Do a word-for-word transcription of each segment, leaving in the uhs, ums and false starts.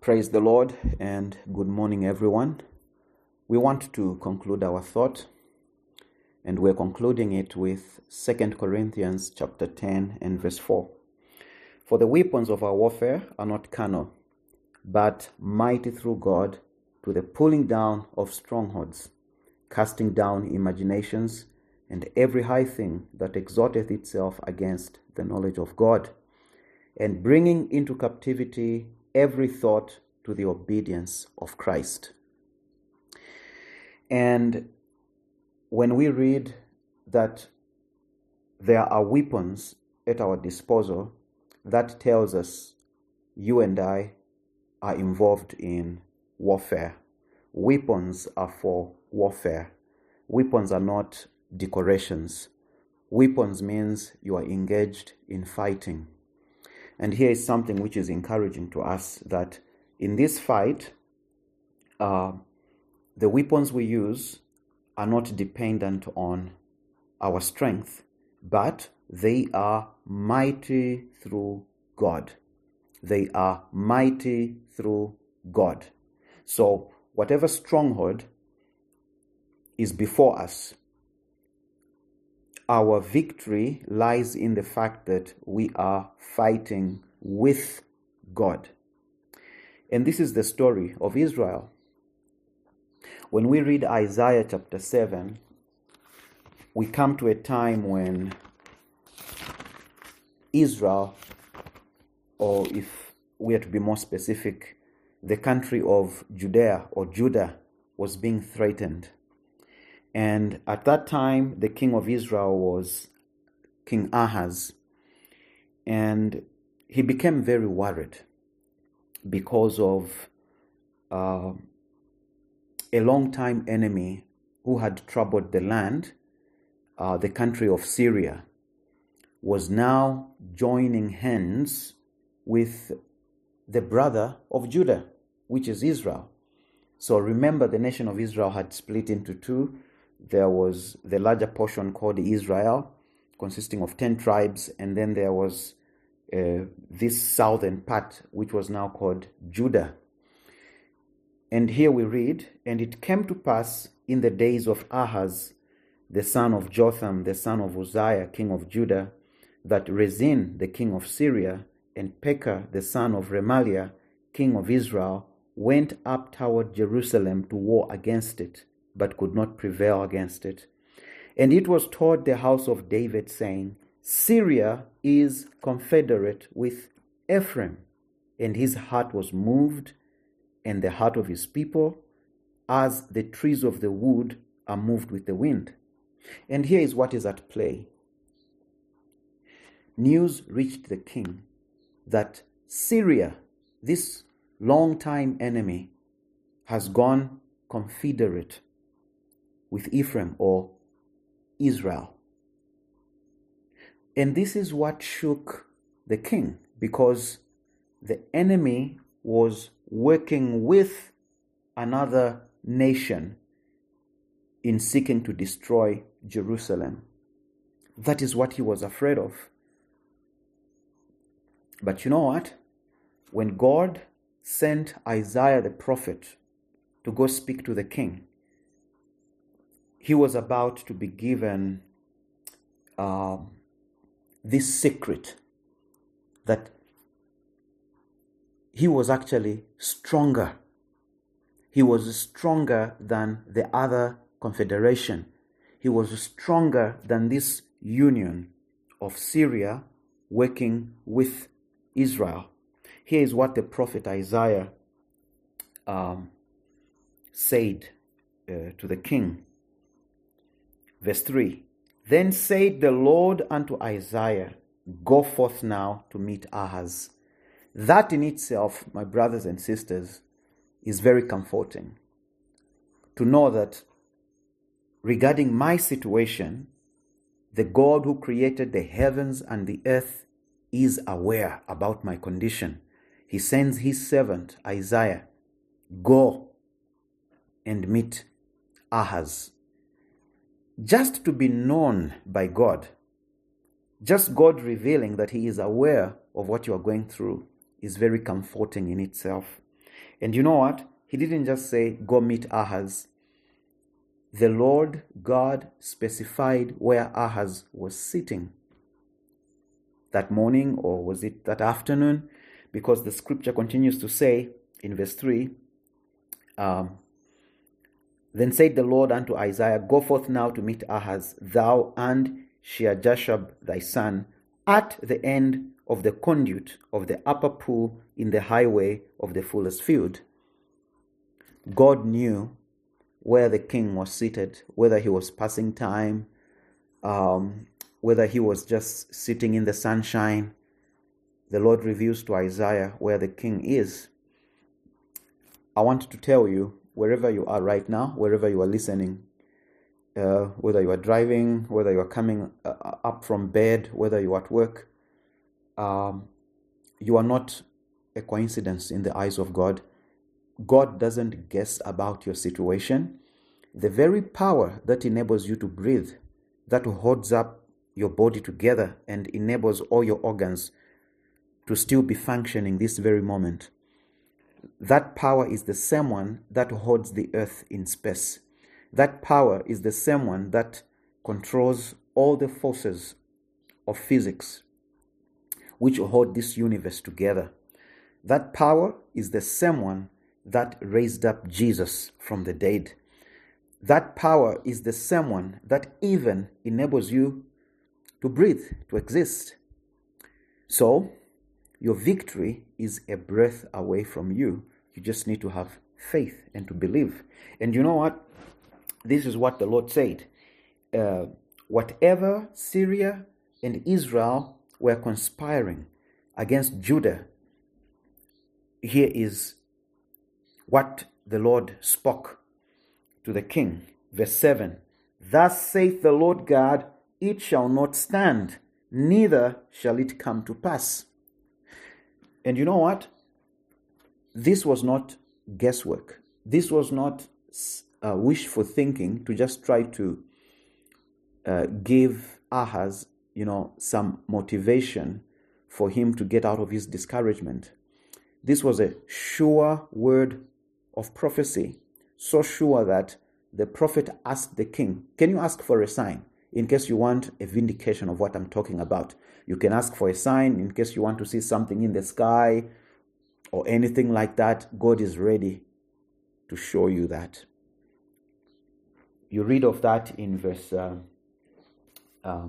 Praise the Lord and good morning, everyone. We want to conclude our thought, and we're concluding it with Second Corinthians chapter ten and verse four. For the weapons of our warfare are not carnal, but mighty through God to the pulling down of strongholds, casting down imaginations and every high thing that exalteth itself against the knowledge of God, and bringing into captivity every thought to the obedience of Christ. And when we read that there are weapons at our disposal, that tells us you and I are involved in warfare. Weapons are for warfare. Weapons are not decorations. Weapons means you are engaged in fighting. And here is something which is encouraging to us, that in this fight, uh, the weapons we use are not dependent on our strength, but they are mighty through God. They are mighty through God. So whatever stronghold is before us, our victory lies in the fact that we are fighting with God. And this is the story of Israel. When we read Isaiah chapter seven, we come to a time when Israel, or if we are to be more specific, the country of Judea or Judah was being threatened. And at that time, the king of Israel was King Ahaz. And he became very worried because of uh, a long-time enemy who had troubled the land, uh, the country of Syria, was now joining hands with the brother of Judah, which is Israel. So remember, the nation of Israel had split into two. There was the larger portion called Israel, consisting of ten tribes, and then there was uh, this southern part, which was now called Judah. And here we read, and it came to pass in the days of Ahaz, the son of Jotham, the son of Uzziah, king of Judah, that Rezin, the king of Syria, and Pekah, the son of Remaliah, king of Israel, went up toward Jerusalem to war against it, but could not prevail against it. And it was toward the house of David, saying, Syria is confederate with Ephraim. And his heart was moved, and the heart of his people, as the trees of the wood are moved with the wind. And here is what is at play. News reached the king that Syria, this long-time enemy, has gone confederate with Ephraim or Israel. And this is what shook the king, because the enemy was working with another nation in seeking to destroy Jerusalem. That is what he was afraid of. But you know what? When God sent Isaiah the prophet to go speak to the king, he was about to be given uh, this secret that he was actually stronger. He was stronger than the other confederation. He was stronger than this union of Syria working with Israel. Here is what the prophet Isaiah um, said uh, to the king. Verse three, Then said the Lord unto Isaiah, Go forth now to meet Ahaz. That in itself, my brothers and sisters, is very comforting. To know that regarding my situation, the God who created the heavens and the earth is aware about my condition. He sends his servant Isaiah, Go and meet Ahaz. Just to be known by God, just God revealing that he is aware of what you are going through, is very comforting in itself. And you know what? He didn't just say, go meet Ahaz. The Lord God specified where Ahaz was sitting that morning, or was it that afternoon? Because the scripture continues to say in verse three, um, then said the Lord unto Isaiah, go forth now to meet Ahaz, thou and Shear-jashub thy son, at the end of the conduit of the upper pool in the highway of the fuller's field. God knew where the king was seated, whether he was passing time, um, whether he was just sitting in the sunshine. The Lord reveals to Isaiah where the king is. I want to tell you, wherever you are right now, wherever you are listening, uh, whether you are driving, whether you are coming uh, up from bed, whether you are at work, um, you are not a coincidence in the eyes of God. God doesn't guess about your situation. The very power that enables you to breathe, that holds up your body together and enables all your organs to still be functioning this very moment, that power is the same one that holds the earth in space. That power is the same one that controls all the forces of physics which hold this universe together. That power is the same one that raised up Jesus from the dead. That power is the same one that even enables you to breathe, to exist. So, your victory is a breath away from you. You just need to have faith and to believe. And you know what? This is what the Lord said. Uh, whatever Syria and Israel were conspiring against Judah, here is what the Lord spoke to the king. Verse seven, thus saith the Lord God, it shall not stand, neither shall it come to pass. And you know what? This was not guesswork. This was not uh, wishful thinking to just try to uh, give Ahaz, you know, some motivation for him to get out of his discouragement. This was a sure word of prophecy, so sure that the prophet asked the king, can you ask for a sign in case you want a vindication of what I'm talking about? You can ask for a sign in case you want to see something in the sky or anything like that. God is ready to show you that. You read of that in verse uh, uh,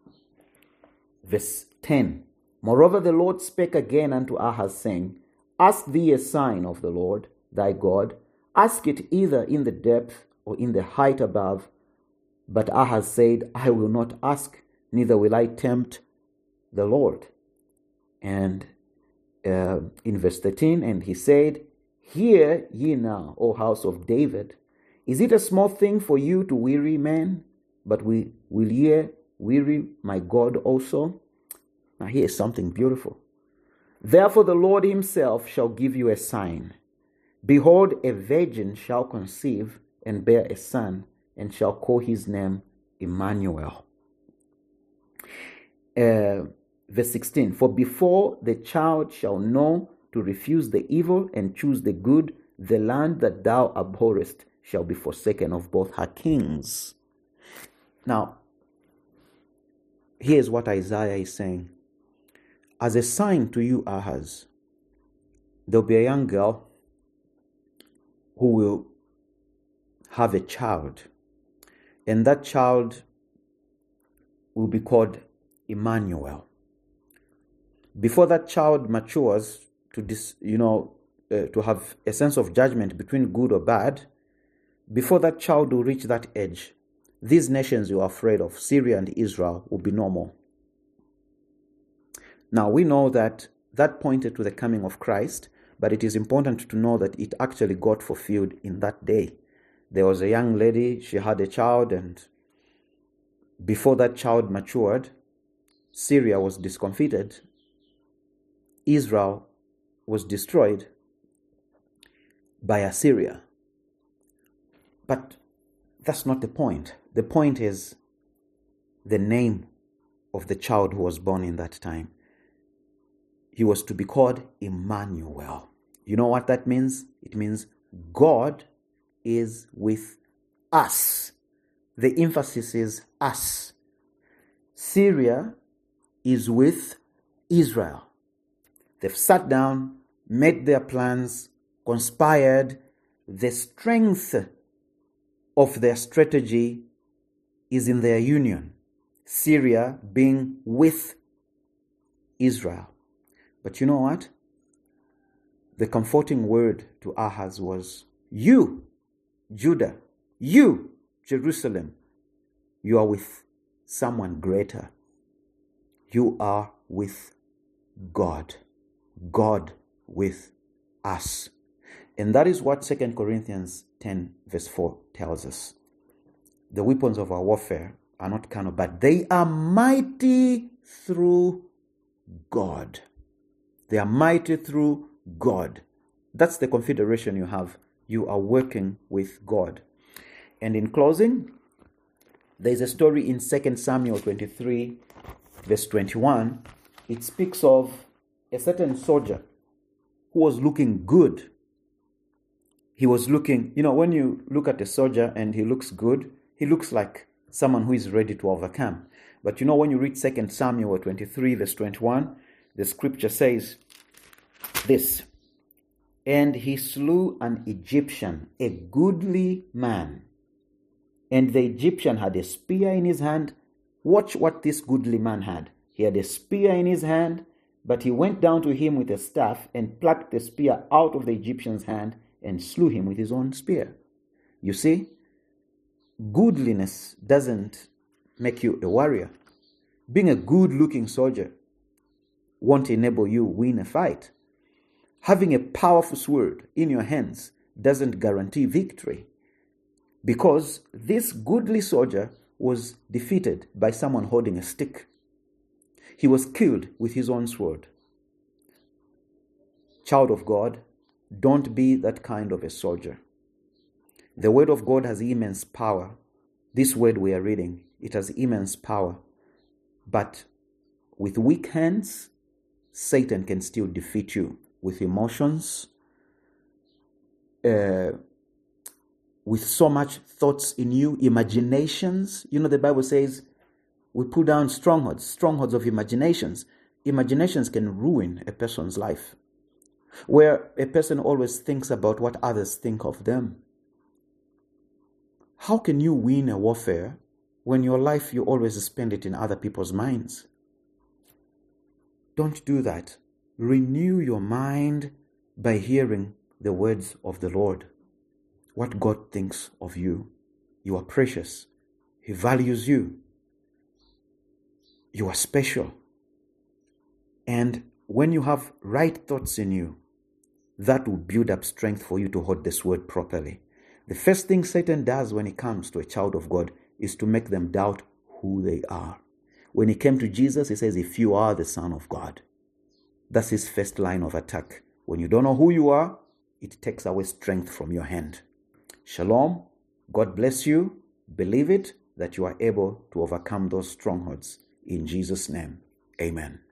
verse ten. Moreover, the Lord spake again unto Ahaz, saying, ask thee a sign of the Lord thy God. Ask it either in the depth or in the height above. But Ahaz said, I will not ask, neither will I tempt the Lord. And uh, in verse thirteen, and he said, hear ye now, O house of David, is it a small thing for you to weary men? But we will ye weary my God also? Now here is something beautiful. Therefore the Lord himself shall give you a sign. Behold, a virgin shall conceive and bear a son, and shall call his name Emmanuel. Uh, verse sixteen, for before the child shall know to refuse the evil and choose the good, the land that thou abhorrest shall be forsaken of both her kings. Now, here's what Isaiah is saying. As a sign to you, Ahaz, there'll be a young girl who will have a child, and that child will be called Emmanuel. Before that child matures to dis, you know, uh, to have a sense of judgment between good or bad, before that child will reach that age, these nations you are afraid of, Syria and Israel, will be no more. Now, we know that that pointed to the coming of Christ, but it is important to know that it actually got fulfilled in that day. There was a young lady, she had a child, and before that child matured, Syria was discomfited. Israel was destroyed by Assyria. But that's not the point. The point is the name of the child who was born in that time. He was to be called Emmanuel. You know what that means? It means God is with us. The emphasis is us. Syria is with Israel. They've sat down, made their plans, conspired. The strength of their strategy is in their union. Syria being with Israel. But you know what? The comforting word to Ahaz was, you, Judah, you, Jerusalem, you are with someone greater. You are with God. God with us. And that is what Second Corinthians ten verse four tells us. The weapons of our warfare are not carnal, but they are mighty through God. They are mighty through God. That's the confederation you have. You are working with God. And in closing, there's a story in Second Samuel twenty-three, verse twenty-one. It speaks of a certain soldier who was looking good. He was looking, you know, when you look at a soldier and he looks good, he looks like someone who is ready to overcome. But you know, when you read Second Samuel twenty-three, verse twenty-one, the scripture says this, and he slew an Egyptian, a goodly man. And the Egyptian had a spear in his hand. Watch what this goodly man had. He had a spear in his hand, but he went down to him with a staff and plucked the spear out of the Egyptian's hand and slew him with his own spear. You see, goodliness doesn't make you a warrior. Being a good-looking soldier won't enable you win a fight. Having a powerful sword in your hands doesn't guarantee victory, because this goodly soldier was defeated by someone holding a stick. He was killed with his own sword. Child of God, don't be that kind of a soldier. The word of God has immense power. This word we are reading, it has immense power. But with weak hands, Satan can still defeat you with emotions, uh, with so much thoughts in you, imaginations. You know, the Bible says we pull down strongholds, strongholds of imaginations. Imaginations can ruin a person's life, where a person always thinks about what others think of them. How can you win a warfare when your life, you always spend it in other people's minds? Don't do that. Renew your mind by hearing the words of the Lord. What God thinks of you. You are precious. He values you. You are special. And when you have right thoughts in you, that will build up strength for you to hold this word properly. The first thing Satan does when it comes to a child of God is to make them doubt who they are. When he came to Jesus, he says, if you are the Son of God. That's his first line of attack. When you don't know who you are, it takes away strength from your hand. Shalom. God bless you. Believe it, that you are able to overcome those strongholds. In Jesus' name, amen.